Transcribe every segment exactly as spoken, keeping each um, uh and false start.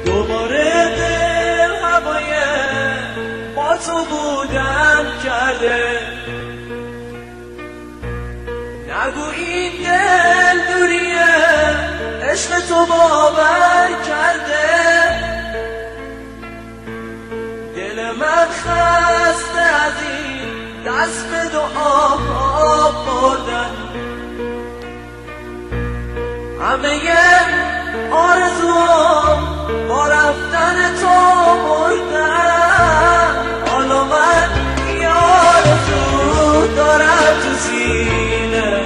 دوباره دل هوای با تو بودن کرده. نگو این دل دوریه عشق تو باور کرده. دل من خسته از این دست به دعا بردن. همه آرزوام با رفتن تو مردن. حالا من یه آرزو دارم تو سینه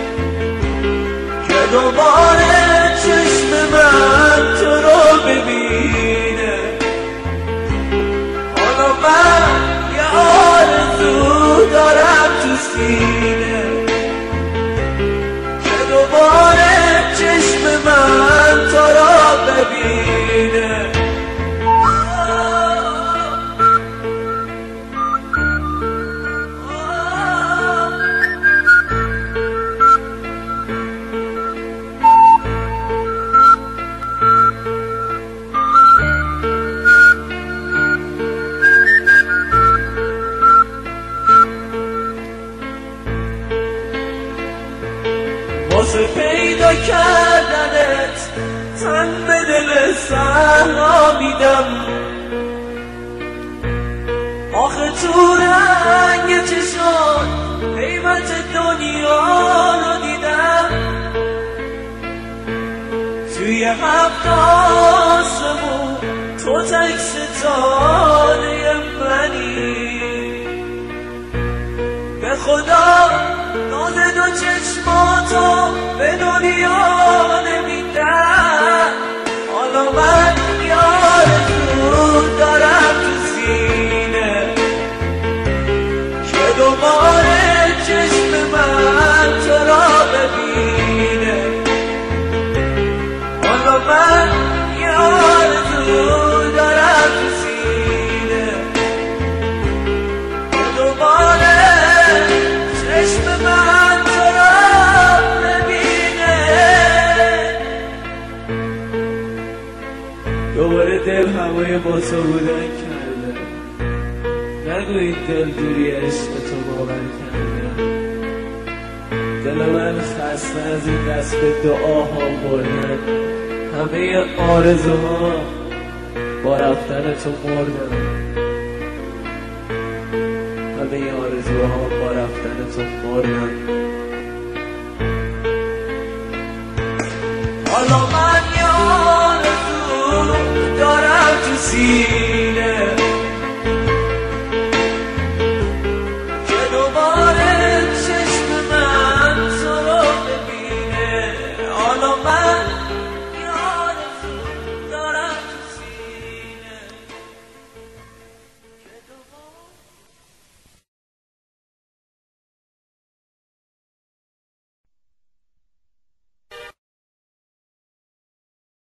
که دوباره چشم من تو رو ببینه. حالا من یه آرزو دارم تو سینه که دوباره چشم من تو رو ببینه. واسه پیدا کردنت تن به دل صحرا میدم. آخه تو رنگ چشات قیمت دنیا رو دیدم. توی هفت آسمون تو تک ستاره منی. به خدا داد دو چشماتو به دنیا نمیدم. حالا من یه آرزو دارم تو سینه که دوباره چشم من تو را ببینه. حالا من یه آرزو دارم تو سینه که دوباره چشم من تو را ببینه. دوباره دل هوای با تو بودن کرده. نگو این دل دوری عشق تو باور کرده. دل من خسته از این دست به دعاها بردن. همه آرزوها با رفتن تو مردن. همه آرزوها با رفتن تو مردن. حالا من یا